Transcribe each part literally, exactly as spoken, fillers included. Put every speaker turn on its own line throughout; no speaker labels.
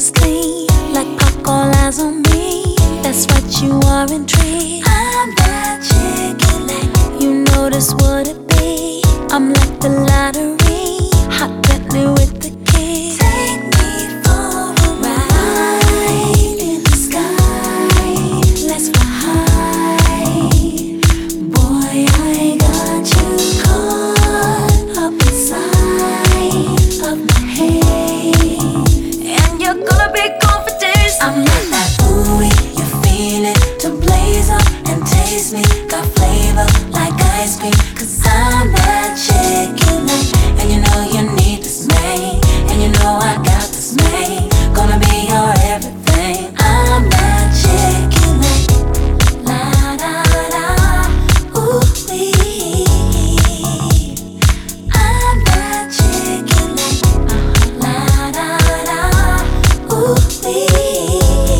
endlessly, like pop, all eyes on me. That's what you are, intrigued. I'm that chick you like. You notice what it be. I'm like the lottery, hot Bentley with the key. Take me for a ride in the sky. Let's fly high. Boy, I got you caught up inside of my head, and you're gonna be confident. I'm like that ooey, you feel it to blaze up and taste me. Got flavor like ice cream, cause I'm that chick you like. And you know you need this mate, and you know I got this mate. Gonna be your everything. I'm that chick you like. La da da, ooh wee. I'm that chick you like. La da da, ooh wee.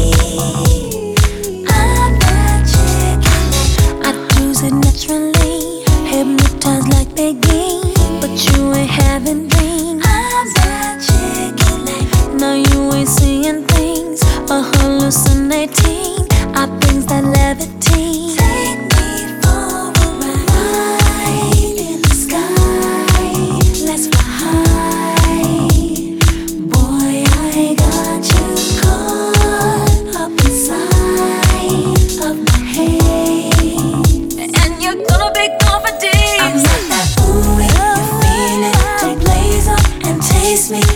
I'm that chick you like. I do it naturally, hypnotized like Biggie, but you ain't having dreams. I'm that chick you like. No, you ain't seeing things or hallucinating. I things that levitate. Take me for a ride in the sky. Let's fly high. Boy, I got you caught up inside of my head, and you're gonna be confident. I'm like that ooey, you feel it to blaze up and taste me.